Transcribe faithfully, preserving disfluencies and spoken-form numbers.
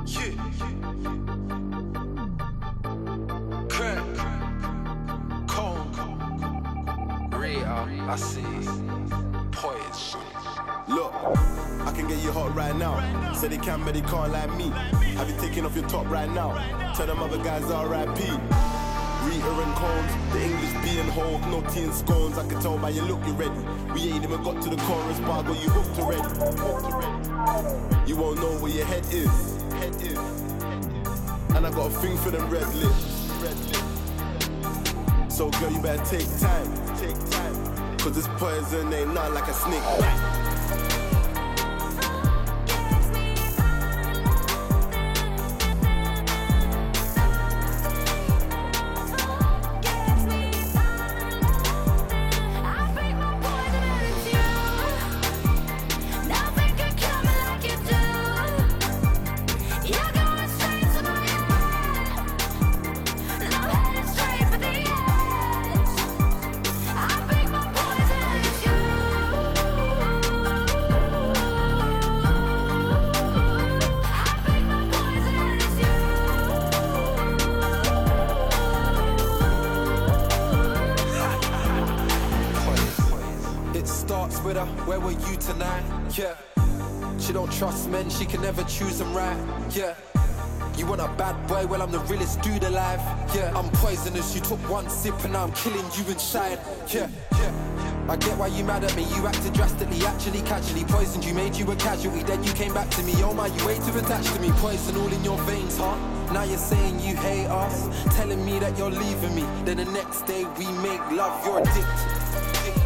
Yeah. Crack. Cone. Real. I see. Poison. Look, I can get you hot right now. Say they can, but they can't like me. Have you taken off your top right now? Tell them other guys R I P. Rita and Combs, the English being hold, no tea and scones. I can tell by your look you're ready. We ain't even got to the chorus, but I got you hooked already. You won't know where your head is. Head is. And I got a thing for them red lips. Red lips. So girl, you better take time. Take time. Cause this poison ain't not like a snake bite. Where were you tonight? Yeah. She don't trust men, she can never choose them right. Yeah. You want a bad boy? Well, I'm the realest dude alive. Yeah. I'm poisonous, you took one sip and now I'm killing you inside. Yeah. Yeah. I get why you mad at me, you acted drastically, actually casually poisoned you, made you a casualty, then you came back to me. Oh my, you way too attached to me, poison all in your veins, huh? Now you're saying you hate us, telling me that you're leaving me, then the next day we make love, you're addicted.